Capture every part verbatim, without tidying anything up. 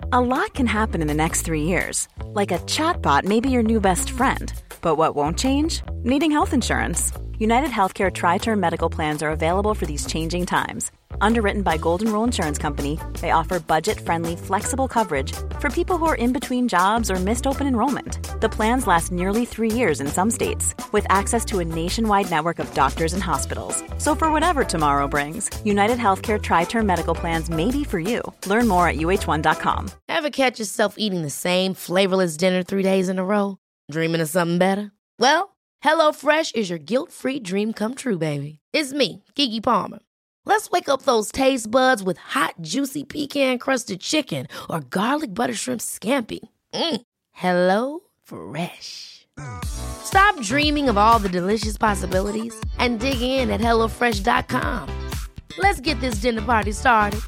A lot can happen in the next three years. Like a chatbot may be your new best friend. But what won't change? Needing health insurance. United Healthcare Tri-Term Medical Plans are available for these changing times. Underwritten by Golden Rule Insurance Company, they offer budget-friendly, flexible coverage for people who are in between jobs or missed open enrollment. The plans last nearly three years in some states, with access to a nationwide network of doctors and hospitals. So for whatever tomorrow brings, United Healthcare Tri-Term Medical Plans may be for you. Learn more at U H one dot com. Ever catch yourself eating the same flavorless dinner three days in a row? Dreaming of something better? Well, HelloFresh is your guilt-free dream come true, baby. It's me, Keke Palmer. Let's wake up those taste buds with hot, juicy pecan-crusted chicken or garlic butter shrimp scampi. Mm. Hello Fresh. Stop dreaming of all the delicious possibilities and dig in at hello fresh dot com. Let's get this dinner party started.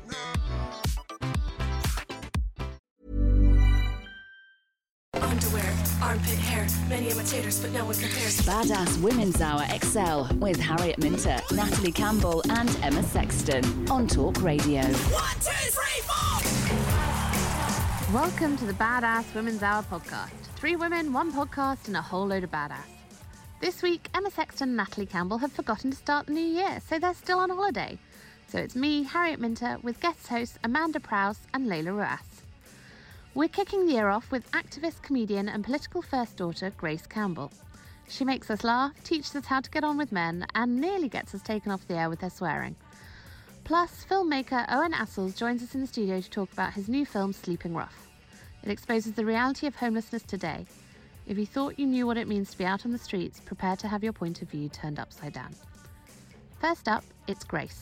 Underwear, armpit hair, many imitators, but no one compares. Badass Women's Hour X L with Harriet Minter, Natalie Campbell and Emma Sexton on Talk Radio. One, two, three, four! Welcome to the Badass Women's Hour podcast. Three women, one podcast and a whole load of badass. This week, Emma Sexton and Natalie Campbell have forgotten to start the new year, so they're still on holiday. So it's me, Harriet Minter, with guest hosts Amanda Prowse and Layla Ruas. We're kicking the year off with activist, comedian and political first daughter Grace Campbell. She makes us laugh, teaches us how to get on with men and nearly gets us taken off the air with her swearing. Plus, filmmaker Owen Assels joins us in the studio to talk about his new film Sleeping Rough. It exposes the reality of homelessness today. If you thought you knew what it means to be out on the streets, prepare to have your point of view turned upside down. First up, it's Grace.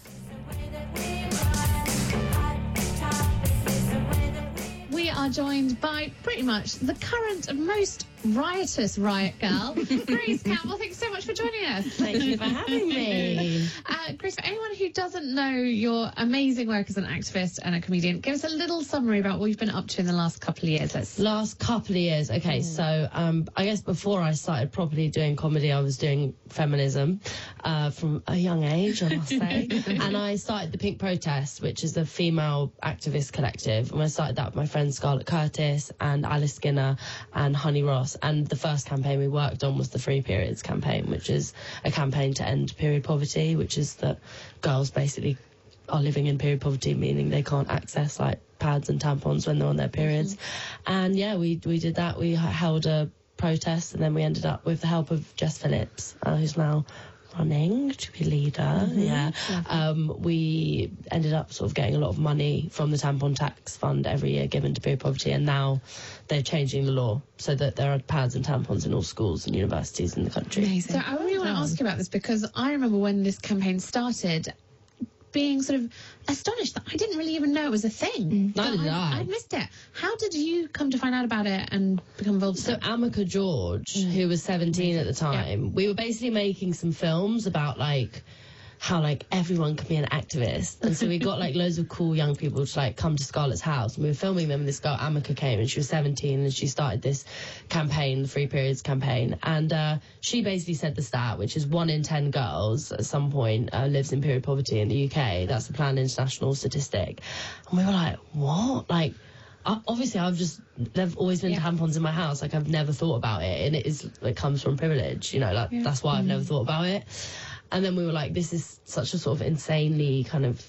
We are joined by pretty much the current and most riotous riot girl, Grace Campbell. Thanks so much for joining us. Thank you for having me. Uh, Grace, for anyone who doesn't know your amazing work as an activist and a comedian, give us a little summary about what you've been up to in the last couple of years. Let's... Last couple of years. Okay, mm. so um, I guess before I started properly doing comedy, I was doing feminism uh, from a young age, I must say. And I started the Pink Protest, which is a female activist collective. And I started that with my friends Scarlett Curtis and Alice Skinner and Honey Ross. And the first campaign we worked on was the Free Periods campaign, which is a campaign to end period poverty, which is that girls basically are living in period poverty, meaning they can't access like pads and tampons when they're on their periods. Mm-hmm. And yeah, we we did that. We held a protest, and then we ended up with the help of Jess Phillips, uh, who's now running to be leader. Mm-hmm. Yeah. Um, we ended up sort of getting a lot of money from the tampon tax fund every year given to period poverty, and now they're changing the law so that there are pads and tampons in all schools and universities in the country. Amazing. So I really want to ask you about this, because I remember when this campaign started being sort of astonished that I didn't really even know it was a thing. Neither did I. I missed it. How did you come to find out about it and become involved? So Amika George, mm. who was seventeen at the time, yeah. we were basically making some films about like how like everyone can be an activist, and so we got like loads of cool young people to like come to Scarlett's house, and we were filming them, and this girl Amika came, and she was seventeen, and she started this campaign, the Free Periods campaign, and uh, she basically said the stat, which is one in ten girls at some point uh, lives in period poverty in the U K. That's the Plan International statistic. And we were like, what? Like, obviously I've just they've always been yeah. tampons in my house, like I've never thought about it, and it is it comes from privilege, you know, like yeah. that's why mm. I've never thought about it. And then we were like, this is such a sort of insanely kind of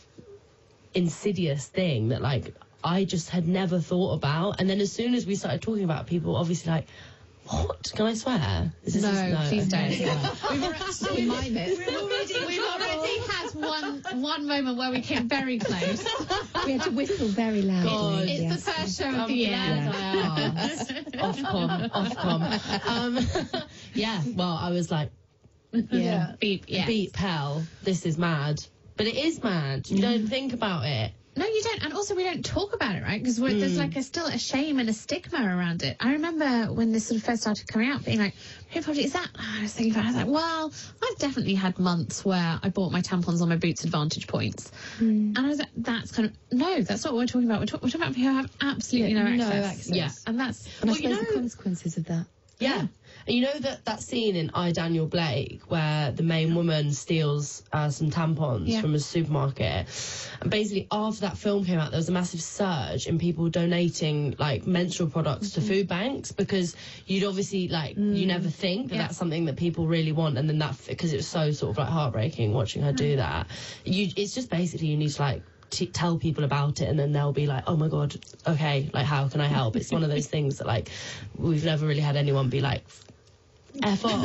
insidious thing that like I just had never thought about. And then as soon as we started talking about it, people obviously like, what? Can I swear? Is this no, just, no, please okay. don't. we've already, mind this. We've already, we've already had one one moment where we came very close. We had to whistle very loud. God, it's yes. the first show I'm of the year. Yeah. Ofcom, Ofcom. Um, yeah, well, I was like, yeah, yeah. beep, yeah. beep, hell, this is mad. But it is mad. You mm. don't think about it. No, you don't. And also we don't talk about it, right? Because mm. there's like a, still a shame and a stigma around it. I remember when this sort of first started coming out, being like, period poverty, is that? Oh, I was thinking about it. I was like, well, I've definitely had months where I bought my tampons on my Boots Advantage points. Mm. And I was like, that's kind of, no, that's not what we're talking about. We're, talk, we're talking about people who have absolutely yeah, no access. No access. Yeah. And that's, and well, I suppose you know, the consequences of that. Yeah. And you know that, that scene in I, Daniel Blake where the main woman steals uh, some tampons Yeah. from a supermarket? And basically after that film came out, there was a massive surge in people donating like menstrual products Mm-hmm. to food banks, because you'd obviously like, you never think that Yeah. that's something that people really want. And then that, because it was so sort of like heartbreaking watching her Mm. do that. You, it's just basically you need to like, T- tell people about it, and then they'll be like, oh my god, okay, like how can I help? It's one of those things that like we've never really had anyone be like, F off.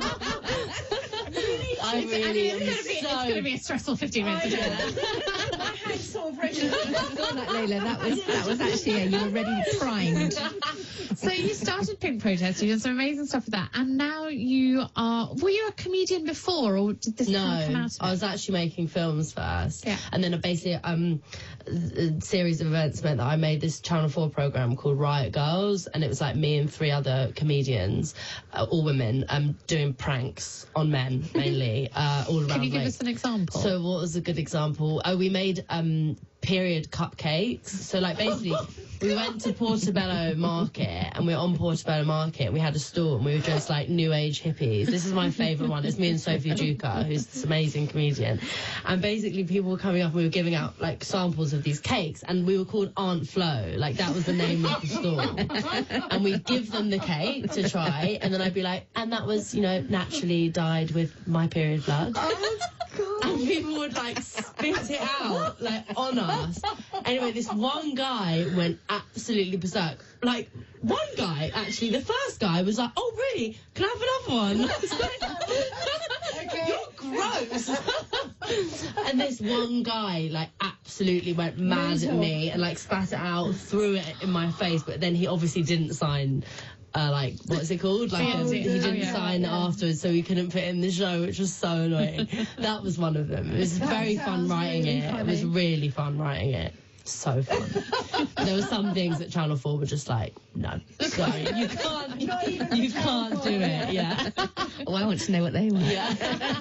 I really I mean, am it's going so... to be a stressful fifteen minutes. Isn't it? My hands sort of ready. I saw that, Layla. That was that was actually yeah, you were ready, primed. So you started Pink Protest, you did some amazing stuff with that, and now you are. Were you a comedian before, or did this No, kind of come out of I it? was actually making films first, Yeah. and then basically um, a series of events meant that I made this Channel four program called Riot Girls, and it was like me and three other comedians, uh, all women, um, doing pranks on men mainly, uh, all around. Can you give like, us an example? So what was a good example? Oh, we made um, period cupcakes. So like basically we went to Portobello Market, and we were on Portobello Market, and we had a stall, and we were just like new age hippies. This is my favourite one. It's me and Sophie Duca, who's this amazing comedian. And basically people were coming up and we were giving out like samples of these cakes, and we were called Aunt Flo. Like that was the name of the stall. And we'd give them the cake to try, and then I'd be like, and that was, you know, naturally dyed with my period blood. And people would like spit it out like on us. Anyway, this one guy went absolutely berserk. Like one guy, actually, the first guy was like, "Oh, really? Can I have another one?" I was like, "You're gross." And this one guy like absolutely went mad at me and like spat it out, threw it in my face. But then he obviously didn't sign. Uh, like, what's it called? Like, um, Oh, he didn't yeah. sign afterwards, so he couldn't put it in the show, which was so annoying. That was one of them. It was very fun writing really it. It was really fun writing it. So fun. There were some things that Channel four were just like, no, sorry, you can't, you, you can't do it. Yeah. Oh, I want to know what they were. Yeah.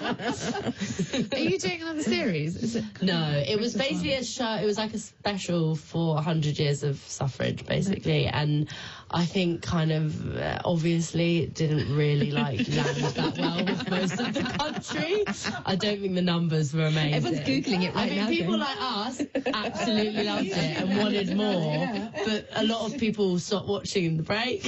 Are you doing another series? Is it? No, it was basically a show. It was like a special for one hundred years of suffrage, basically. And I think kind of, uh, obviously, it didn't really like land that well with most of the country. I don't think the numbers were amazing. Everyone's Googling it right I mean, now, people going- like us absolutely loved it and wanted more. But a lot of people stopped watching in the break.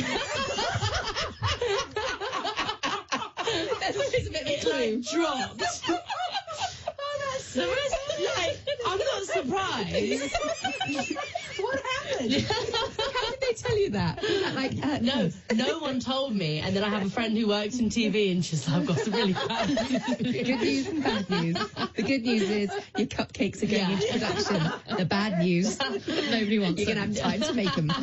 It like dropped. The rest, like, I'm not surprised. What happened? How did they tell you that? Was that like uh, No, no one told me. And then I have a friend who works in T V, and she's like, I've got some really bad news. Good news and bad news. The good news is your cupcakes are going Yeah. into production. The bad news, Nobody wants you're going to have time to make them.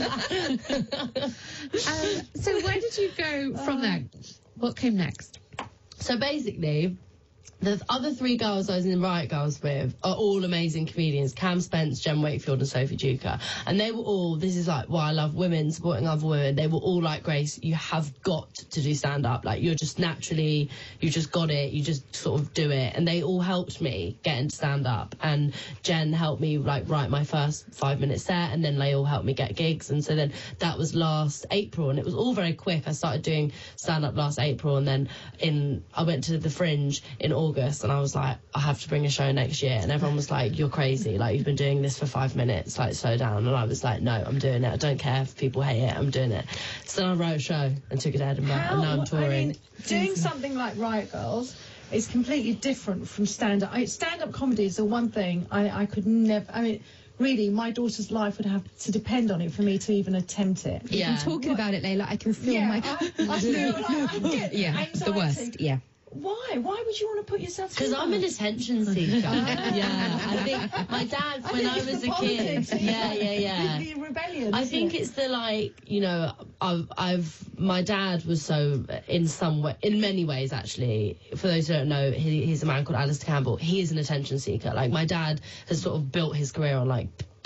Um, so where did you go from there? What came next? So basically, the other three girls I was in Riot Girls with are all amazing comedians. Cam Spence, Jen Wakefield and Sophie Duca. And they were all, this is like why I love women, supporting other women. They were all like, Grace, you have got to do stand-up. Like, you're just naturally, you just got it. You just sort of do it. And they all helped me get into stand-up. And Jen helped me like write my first five-minute set. And then they all helped me get gigs. And so then that was last April. And it was all very quick. I started doing stand-up last April. And then in I went to the Fringe in August. August, and I was like, I have to bring a show next year. And everyone was like, you're crazy. Like, you've been doing this for five minutes. Like, slow down. And I was like, no, I'm doing it. I don't care if people hate it. I'm doing it. So I wrote a show and took it to Edinburgh. And now I'm touring. I mean, doing something like Riot Girls is completely different from stand-up. I- Stand-up comedy is the one thing I, I could never... I mean, really, my daughter's life would have to depend on it for me to even attempt it. Yeah. I'm talking about it, Layla. I can feel Yeah, my... I, I feel like I get yeah, anxiety. the worst. Yeah. Why? Why would you want to put yourself through Because I'm an that? attention seeker. Yeah, I think my dad, when I, think was it's a the kid, politics, yeah, yeah, yeah. The, the rebellion. I isn't think it? it's the like, you know, I've, I've, my dad was so, in some way, in many ways actually, for those who don't know, he, he's a man called Alistair Campbell. He is an attention seeker. Like, my dad has sort of built his career on like,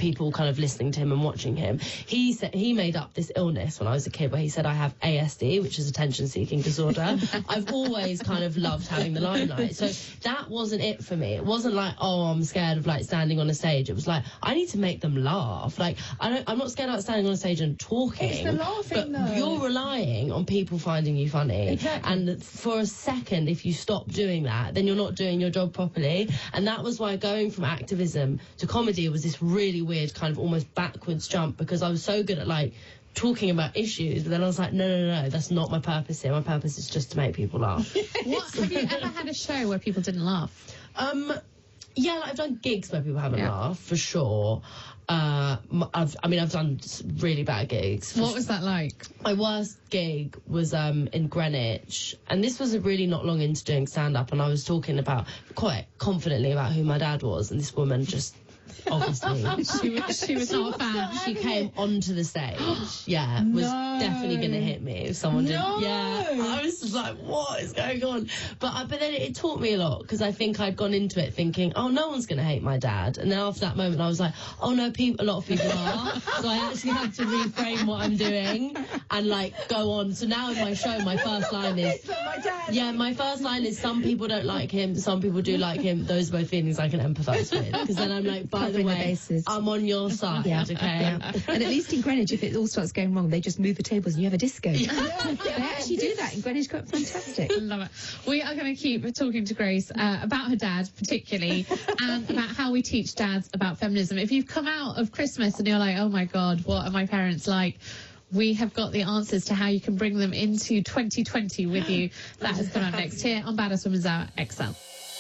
people kind of listening to him and watching him. He said he made up this illness when I was a kid where he said I have A S D, which is attention seeking disorder. I've always kind of loved having the limelight, so that wasn't it for me. It wasn't like, oh, I'm scared of like standing on a stage. It was like, I need to make them laugh. Like I don't I'm not scared about standing on a stage and talking. It's the laughing, but though. You're relying on people finding you funny. Exactly. And for a second, if you stop doing that, then you're not doing your job properly. And that was why going from activism to comedy was this really weird kind of almost backwards jump, because I was so good at like talking about issues, but then I was like, no, no, no, that's not my purpose here. My purpose is just to make people laugh. What, have you ever had a show where people didn't laugh? Um, yeah, like I've done gigs where people haven't Yeah. laughed, for sure. Uh, m- I've, I mean, I've done s- really bad gigs. for What s- was that like? My worst gig was um, in Greenwich, and this was really not long into doing stand-up, and I was talking about, quite confidently about who my dad was, and this woman just, obviously, She was, she was not a fan. she came onto the stage. Yeah, was No. definitely going to hit me if someone No. did. Yeah, I was just like, what is going on? But I, but then it, it taught me a lot, because I think I'd gone into it thinking, oh, no one's going to hate my dad. And then after that moment, I was like, oh no, people, a lot of people are. So I actually had to reframe what I'm doing and like go on. So now in my show, my first line is, It's not my dad. yeah, my first line is, some people don't like him, some people do like him. Those are both feelings I can empathise with. Because then I'm like, by the Covering the way, bases. I'm on your side, Yeah. okay? Yeah. And at least in Greenwich, if it all starts going wrong, they just move the tables and you have a disco. They actually do that in Greenwich. Quite fantastic. Love it. We are going to keep talking to Grace uh, about her dad, particularly, and about how we teach dads about feminism. If you've come out of Christmas and you're like, oh my God, what are my parents like? We have got the answers to how you can bring them into twenty twenty with you. That is coming up next here on Badass Women's Hour X L.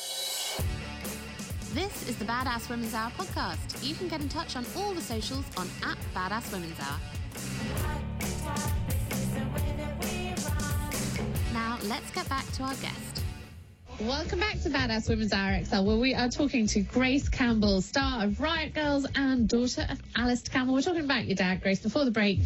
This is the Badass Women's Hour podcast. You can get in touch on all the socials on at Badass Women's Hour. Now, let's get back to our guest. Welcome back to Badass Women's Hour X L, where we are talking to Grace Campbell, star of Riot Girls and daughter of Alistair Campbell. We're talking about your dad, Grace. Before the break,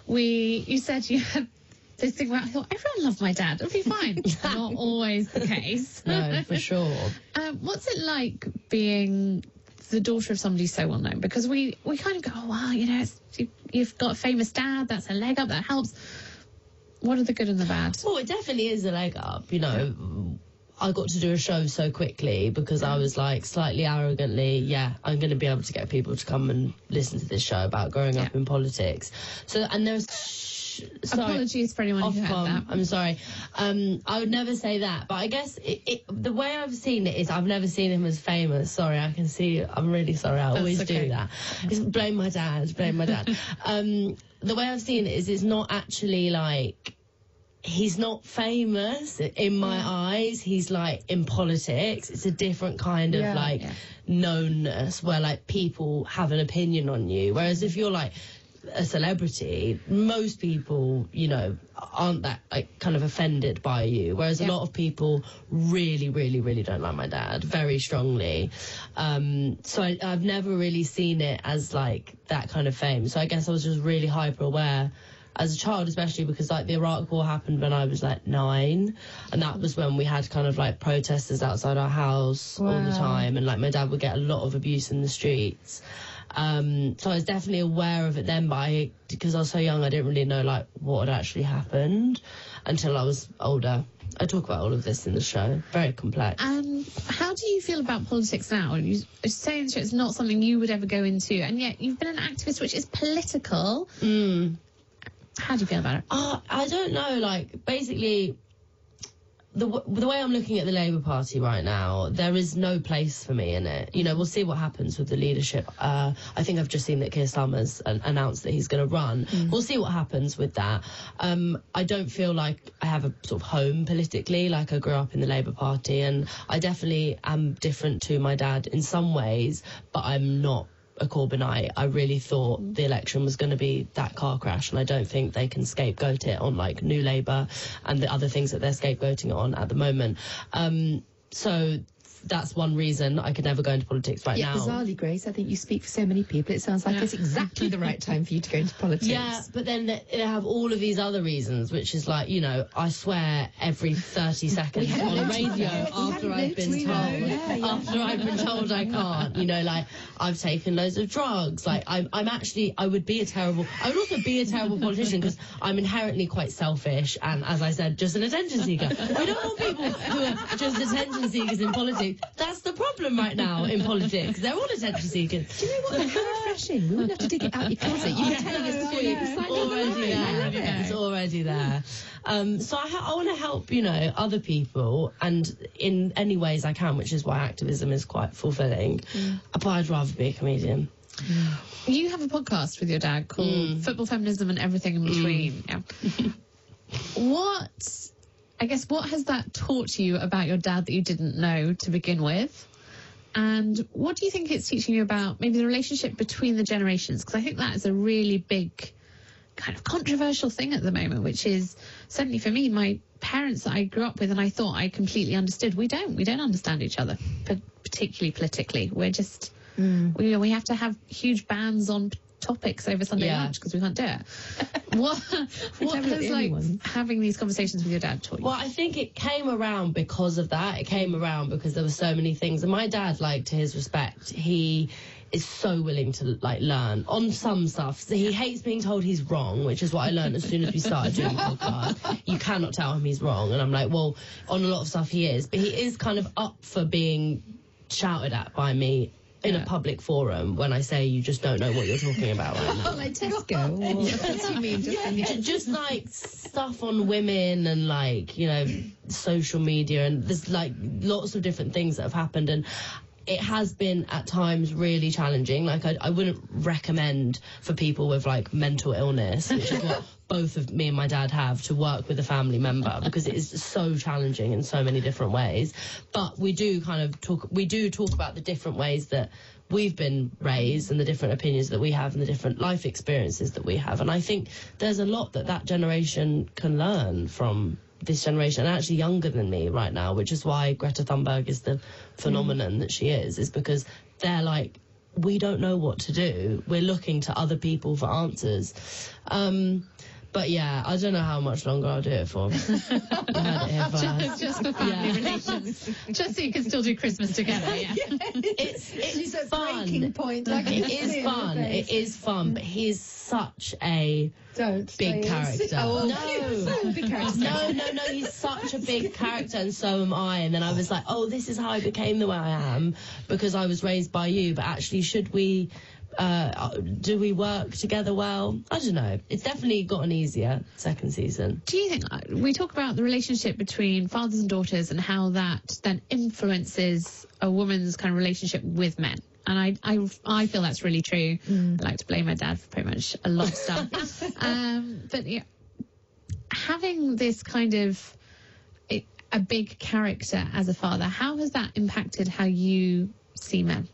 we you said you had this thing where I thought, everyone loved my dad. It'll be fine. Not always the case. No, for sure. Um, what's it like being the daughter of somebody so well known? Because we, we kind of go, oh, wow, you know, it's, you, you've got a famous dad. That's a leg up. That helps. What are the good and the bad? Well, it definitely is a leg up, you know. I got to do a show so quickly because I was like slightly arrogantly, yeah, I'm going to be able to get people to come and listen to this show about growing up Yeah. in politics. So, and there's... Sh- sorry. Apologies for anyone who heard Ofcom, that. I'm sorry. Um, I would never say that, but I guess it, it, the way I've seen it is I've never seen him as famous. Sorry, I can see. I'm really sorry. I That's always okay. do that. It's blame my dad. Blame my dad. um, the way I've seen it is it's not actually like. He's not famous in my eyes. He's like in politics. It's a different kind of Yeah, like yeah. knownness where like people have an opinion on you. Whereas if you're like a celebrity, most people, you know, aren't that like kind of offended by you. Whereas Yeah. a lot of people really, really, really don't like my dad very strongly. Um, so I, I've never really seen it as like that kind of fame. So I guess I was just really hyper aware as a child, especially because like the Iraq War happened when I was like nine, and that was when we had kind of like protesters outside our house all the Wow. time, and like my dad would get a lot of abuse in the streets. Um, so I was definitely aware of it then, but I, because I was so young, I didn't really know like what had actually happened until I was older. I talk about all of this in the show. Very complex. And how do you feel about politics now? You are saying it's not something you would ever go into, and yet you've been an activist which is political. Mm. How do you feel about it? Uh, I don't know, like, basically, the w- the way I'm looking at the Labour Party right now, there is no place for me in it. You know, we'll see what happens with the leadership. Uh, I think I've just seen that Keir Starmer's uh, announced that he's going to run. We'll see what happens with that. Um, I don't feel like I have a sort of home politically, like I grew up in the Labour Party, and I definitely am different to my dad in some ways, but I'm not a Corbynite. I really thought the election was going to be that car crash, and I don't think they can scapegoat it on like New Labour and the other things that they're scapegoating it on at the moment. Um, so that's one reason I could never go into politics right yeah, now. Bizarrely, Grace, I think you speak for so many people. It sounds like Yeah. it's exactly the right time for you to go into politics. Yeah, but then they they have all of these other reasons, which is like, you know, I swear every thirty seconds hadn't on the noticed radio that. We after hadn't I've been noticed told, that. Yeah, yeah. after I've been told I can't, you know, like I've taken loads of drugs. Like I'm, I'm actually, I would be a terrible, I would also be a terrible politician because I'm inherently quite selfish and, as I said, just an attention seeker. We don't want people who are just attention seekers in politics. That's the problem right now in politics. They're all attention seekers. Do you know what? How refreshing. We wouldn't have to dig it out your closet. You were telling us before you It's decided. already I love there. it. It's already there. Um, so I, ha- I want to help, you know, other people, and in any ways I can, which is why activism is quite fulfilling. Mm. But I'd rather be a comedian. You have a podcast with your dad called Mm. Football, Feminism and Everything in Between. Yeah. What, I guess, what has that taught you about your dad that you didn't know to begin with? And what do you think it's teaching you about maybe the relationship between the generations? Because I think that is a really big kind of controversial thing at the moment, which is certainly for me, my parents that I grew up with and I thought I completely understood. We don't. We don't understand each other, but particularly politically. We're just, Mm. we, we have to have huge bans on topics over Sunday Yeah. lunch because we can't do it. what what Never has the like only ones. having these conversations with your dad taught you? Well, I think it came around because of that. It came around because there were so many things. And my dad, like, to his respect, he is so willing to, like, learn on some stuff. So he hates being told he's wrong, which is what I learned as soon as we started doing the podcast. You cannot tell him he's wrong. And I'm like, well, on a lot of stuff he is. But he is kind of up for being shouted at by me in Yeah. a public forum when I say you just don't know what you're talking about right now. Like Tesco. Or what do you mean? Just in the Ju- just like stuff on women and like, you know, social media, and there's like lots of different things that have happened, and it has been at times really challenging. Like I, I wouldn't recommend for people with like mental illness, which is what both of me and my dad have, to work with a family member, because it is so challenging in so many different ways. But we do kind of talk, we do talk about the different ways that we've been raised and the different opinions that we have and the different life experiences that we have. And I think there's a lot that that generation can learn from this generation, and actually younger than me right now, which is why Greta Thunberg is the phenomenon mm. that she is, is because they're like, we don't know what to do. We're looking to other people for answers. Um, But yeah, I don't know how much longer I'll do it for. You heard it here first. just, just for family Yeah. relations. Just so you can still do Christmas together, yeah. It's, it's a fun. breaking point. I can It see is in fun. your It face. is fun. But he's such a Don't big say character. it. Oh, No. big character. No, no, no, he's such a big character, and so am I. And then I was like, oh, this is how I became the way I am, because I was raised by you. But actually, should we, uh, do we work together well? I don't know. It's definitely gotten easier second season. Do you think, uh, we talk about the relationship between fathers and daughters and how that then influences a woman's kind of relationship with men? And I, I, I feel that's really true. Mm. I like to blame my dad for pretty much a lot of stuff. um, but yeah, having this kind of it, a big character as a father, how has that impacted how you see men?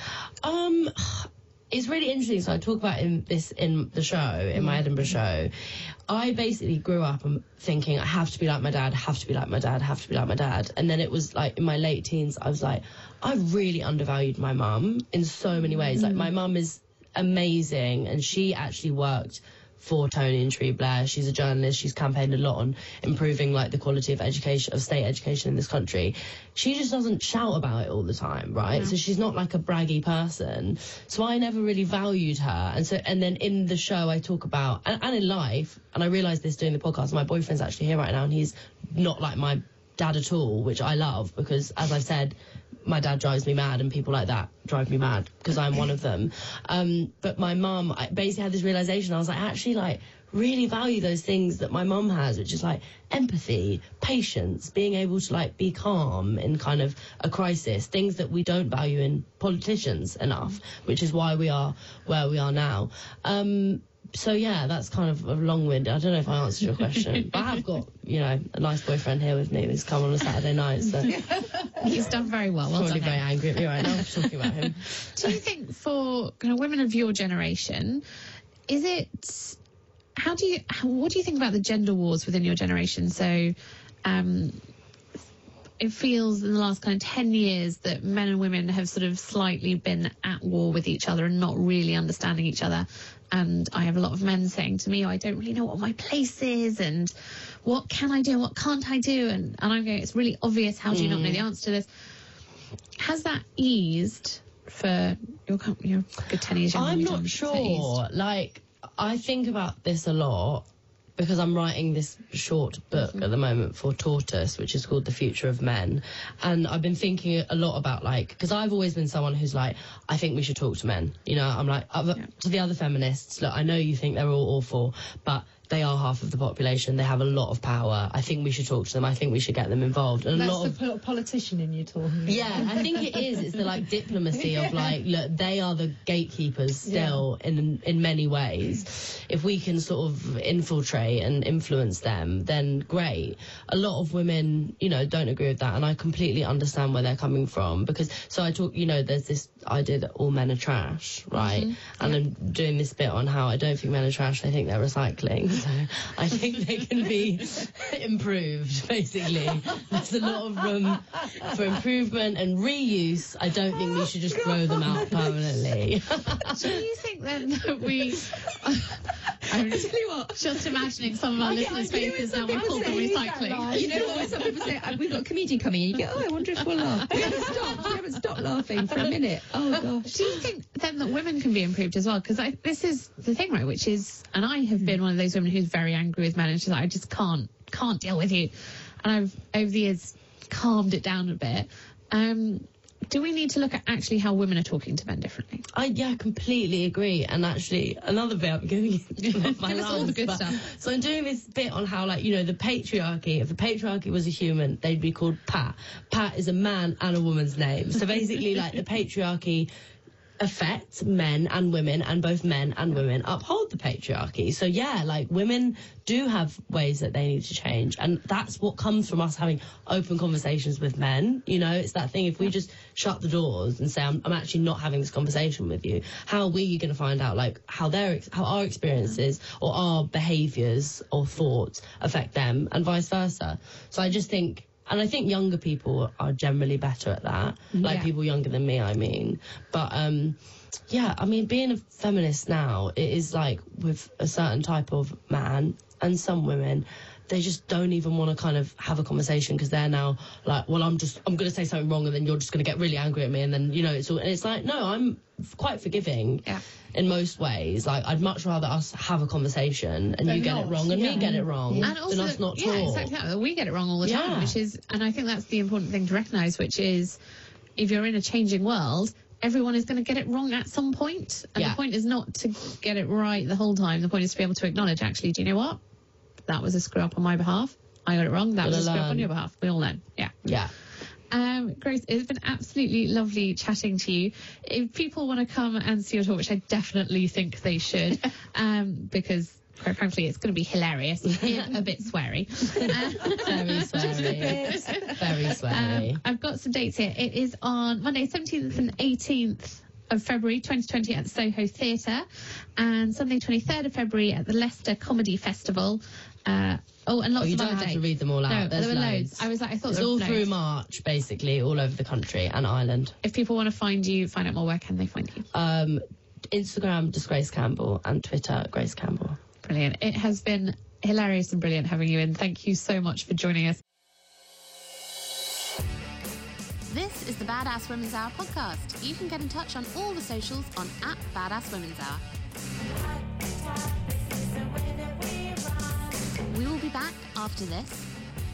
Um, it's really interesting. So I talk about in this in the show, in my Edinburgh show. I basically grew up and thinking I have to be like my dad, have to be like my dad, have to be like my dad. And then it was like in my late teens, I was like, I really undervalued my mum in so many ways. Like my mum is amazing, and she actually worked for Tony and Tree Blair. She's a journalist. She's campaigned a lot on improving like the quality of education, of state education in this country. She just doesn't shout about it all the time, right? So she's not like a braggy person. So I never really valued her. And so, and then in the show I talk about, and, and in life, and I realised this doing the podcast, my boyfriend's actually here right now, and he's not like my dad at all, which I love, because as I've said, my dad drives me mad, and people like that drive me mad because I'm one of them. Um, but my mum, I basically had this realisation. I was like, I actually like really value those things that my mum has, which is like empathy, patience, being able to like be calm in kind of a crisis, things that we don't value in politicians enough, which is why we are where we are now. Um, So, yeah, that's kind of a long-winded. I don't know if I answered your question. But I have got, you know, a nice boyfriend here with me who's come on a Saturday night. So He's done very well. Well probably done, very him. angry at me right now for talking about him. Do you think for kind of women of your generation, is it, how do you, how, what do you think about the gender wars within your generation? So, um, it feels in the last kind of ten years that men and women have sort of slightly been at war with each other and not really understanding each other. And I have a lot of men saying to me, oh, I don't really know what my place is and what can I do and what can't I do? And, and I'm going, it's really obvious. How do you mm. not know the answer to this? Has that eased for your, your good ten years? I'm not sure. Like, I think about this a lot because I'm writing this short book mm-hmm. at the moment for Tortoise, which is called The Future of Men. And I've been thinking a lot about, like, because I've always been someone who's like, I think we should talk to men. You know, I'm like, other, yeah. to the other feminists, look, I know you think they're all awful, but they are half of the population. They have a lot of power. I think we should talk to them. I think we should get them involved. And That's a lot the of politician in you talking. Yeah, I think it is. It's the like diplomacy yeah. of like, look, they are the gatekeepers still yeah. in in many ways. If we can sort of infiltrate and influence them, then great. A lot of women, you know, don't agree with that, and I completely understand where they're coming from. Because so I talk, you know, there's this idea that all men are trash, right? Mm-hmm. And yeah. I'm doing this bit on how I don't think men are trash. I think they're recycling. So I think they can be improved, basically. There's a lot of room for improvement and reuse. I don't think we should just throw them out permanently. Do you think then that we... I'm just, what, just imagining some of our listeners' faces now we call them recycling. You know what? Some people say, we've got a comedian coming in, and you go, oh, I wonder if we'll laugh. We haven't stopped. We haven't stopped laughing for a minute. Oh, gosh. Do you think then that women can be improved as well? Because this is the thing, right, which is, and I have been one of those women who's very angry with men, and she's like, I just can't, can't deal with you. And I've, over the years, calmed it down a bit. Um... Do we need to look at actually how women are talking to men differently? I yeah, completely agree. And actually, another bit I'm going into my Give us all the good stuff. So I'm doing this bit on how, like, you know, the patriarchy. If the patriarchy was a human, they'd be called Pat. Pat is a man and a woman's name. So basically, like, the patriarchy affects men and women, and both men and women uphold the patriarchy. So yeah, like, women do have ways that they need to change, and that's what comes from us having open conversations with men. You know, it's that thing, if we just shut the doors and say, I'm, I'm actually not having this conversation with you, how are we going to find out, like, how their how our experiences or our behaviours or thoughts affect them, and vice versa? So I just think, and I think younger people are generally better at that. Like, yeah. people younger than me, I mean. But, um, yeah, I mean, being a feminist now, it is like with a certain type of man and some women, they just don't even want to kind of have a conversation because they're now like, well, I'm just, I'm going to say something wrong and then you're just going to get really angry at me. And then, you know, it's all, and it's like, no, I'm quite forgiving yeah. in most ways. Like, I'd much rather us have a conversation and They're you get not. it wrong and yeah. me get it wrong and also, than us not talk. Yeah, exactly that. We get it wrong all the time, yeah. which is, and I think that's the important thing to recognise, which is, if you're in a changing world, everyone is going to get it wrong at some point. And yeah. the point is not to get it right the whole time. The point is to be able to acknowledge, actually, do you know what? That was a screw up on my behalf. I got it wrong. That Gotta was a screw learn. up on your behalf. We all know. Yeah. Yeah. Um, Grace, it's been absolutely lovely chatting to you. If people want to come and see your talk, which I definitely think they should, um, because quite frankly, it's going to be hilarious and a bit sweary. Uh, Very sweary. Very sweary. Um, I've got some dates here. It is on Monday, seventeenth and eighteenth of February twenty twenty at the Soho Theatre, and Sunday, twenty-third of February at the Leicester Comedy Festival. Uh, oh, and lots oh, you of don't other have dates. to read them all out. No, There's there were loads. loads. I was like, I thought it's there were all loads. through March, basically, all over the country and Ireland. If people want to find you, find out more, where can they find you? Um, Instagram, just Grace Campbell, and Twitter, Grace Campbell. Brilliant. It has been hilarious and brilliant having you in. Thank you so much for joining us. This is the Badass Women's Hour podcast. You can get in touch on all the socials on at Badass Women's Hour. We will be back after this.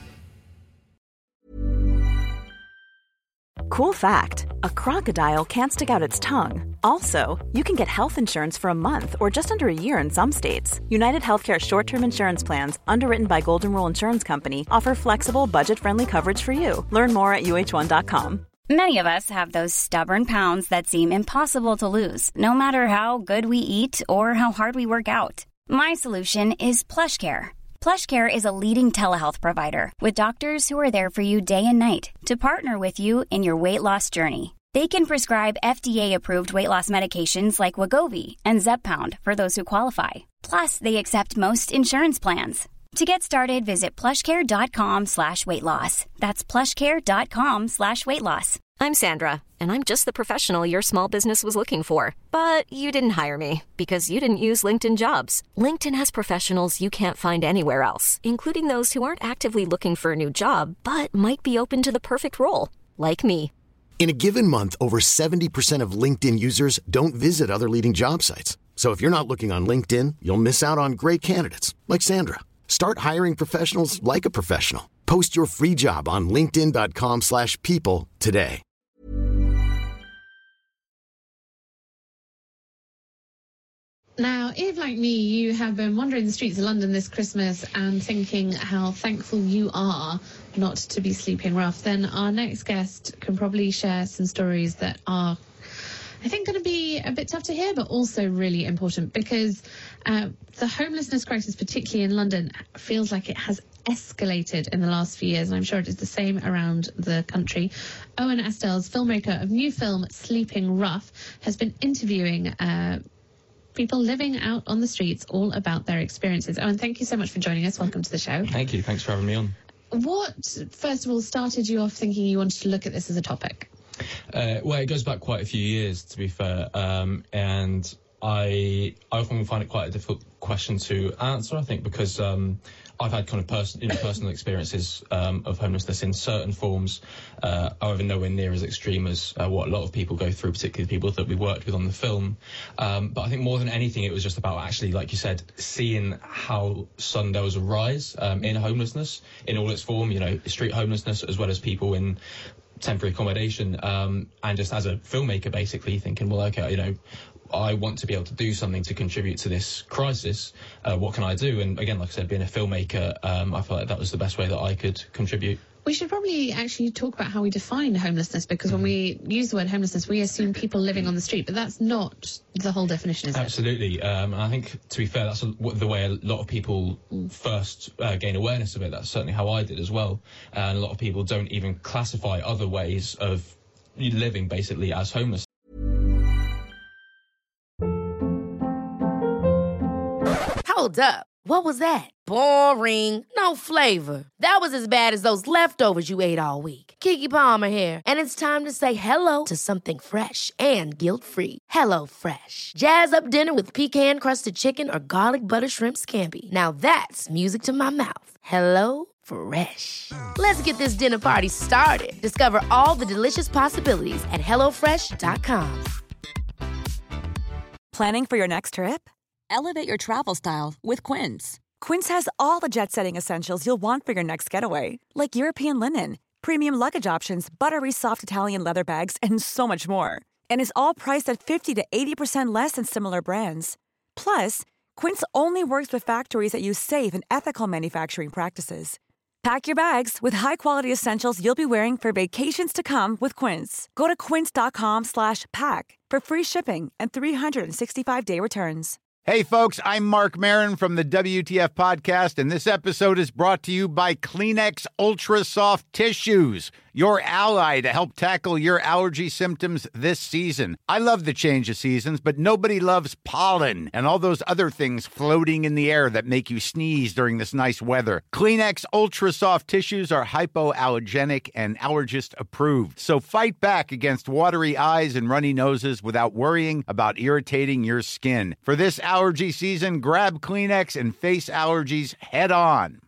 Cool fact, a crocodile can't stick out its tongue. Also, you can get health insurance for a month or just under a year in some states. United Healthcare short-term insurance plans, underwritten by Golden Rule Insurance Company, offer flexible, budget-friendly coverage for you. Learn more at U H one dot com. Many of us have those stubborn pounds that seem impossible to lose, no matter how good we eat or how hard we work out. My solution is PlushCare. PlushCare is a leading telehealth provider with doctors who are there for you day and night to partner with you in your weight loss journey. They can prescribe F D A-approved weight loss medications like Wegovy and Zepbound for those who qualify. Plus, they accept most insurance plans. To get started, visit plushcare.com slash weight loss. That's plushcare.com slash weight loss. I'm Sandra, and I'm just the professional your small business was looking for. But you didn't hire me because you didn't use LinkedIn Jobs. LinkedIn has professionals you can't find anywhere else, including those who aren't actively looking for a new job, but might be open to the perfect role, like me. In a given month, over seventy percent of LinkedIn users don't visit other leading job sites. So if you're not looking on LinkedIn, you'll miss out on great candidates like Sandra. Start hiring professionals like a professional. Post your free job on linkedin.com slash people today. Now, if, like me, you have been wandering the streets of London this Christmas and thinking how thankful you are not to be sleeping rough, then our next guest can probably share some stories that are, I think, going to be a bit tough to hear, but also really important, because uh, the homelessness crisis, particularly in London, feels like it has escalated in the last few years, and I'm sure it is the same around the country. Owen Estells, filmmaker of new film Sleeping Rough, has been interviewing uh, people living out on the streets all about their experiences. Owen, thank you so much for joining us. Welcome to the show. Thank you. Thanks for having me on. What, first of all, started you off thinking you wanted to look at this as a topic? Uh, well, it goes back quite a few years, to be fair, um, and I I often find it quite a difficult question to answer, I think, because um, I've had kind of person, you know, personal experiences um, of homelessness in certain forms, uh, however nowhere near as extreme as uh, what a lot of people go through, particularly the people that we worked with on the film. Um, but I think more than anything, it was just about actually, like you said, seeing how sudden there was a rise um, in homelessness in all its form, you know, street homelessness, as well as people in temporary accommodation, um, and just as a filmmaker, basically thinking, well, okay, you know, I want to be able to do something to contribute to this crisis. Uh, what can I do? And again, like I said, being a filmmaker, um, I felt like that was the best way that I could contribute. We should probably actually talk about how we define homelessness, because when we use the word homelessness, we assume people living on the street, but that's not the whole definition, is it? Absolutely. Um, and I think, to be fair, that's a, the way a lot of people first uh, gain awareness of it. That's certainly how I did as well. And a lot of people don't even classify other ways of living, basically, as homeless. Hold up. What was that? Boring. No flavor. That was as bad as those leftovers you ate all week. Keke Palmer here, and it's time to say hello to something fresh and guilt-free. Hello Fresh. Jazz up dinner with pecan-crusted chicken or garlic butter shrimp scampi. Now that's music to my mouth. Hello Fresh. Let's get this dinner party started. Discover all the delicious possibilities at hello fresh dot com. Planning for your next trip? Elevate your travel style with Quince. Quince has all the jet-setting essentials you'll want for your next getaway, like European linen, premium luggage options, buttery soft Italian leather bags, and so much more. And is all priced at fifty to eighty percent less than similar brands. Plus, Quince only works with factories that use safe and ethical manufacturing practices. Pack your bags with high-quality essentials you'll be wearing for vacations to come with Quince. Go to quince.com slash pack for free shipping and three sixty-five day returns. Hey, folks, I'm Mark Maron from the W T F Podcast, and this episode is brought to you by Kleenex Ultra Soft Tissues, your ally to help tackle your allergy symptoms this season. I love the change of seasons, but nobody loves pollen and all those other things floating in the air that make you sneeze during this nice weather. Kleenex Ultra Soft Tissues are hypoallergenic and allergist approved, so fight back against watery eyes and runny noses without worrying about irritating your skin. For this allergy season, grab Kleenex and face allergies head on.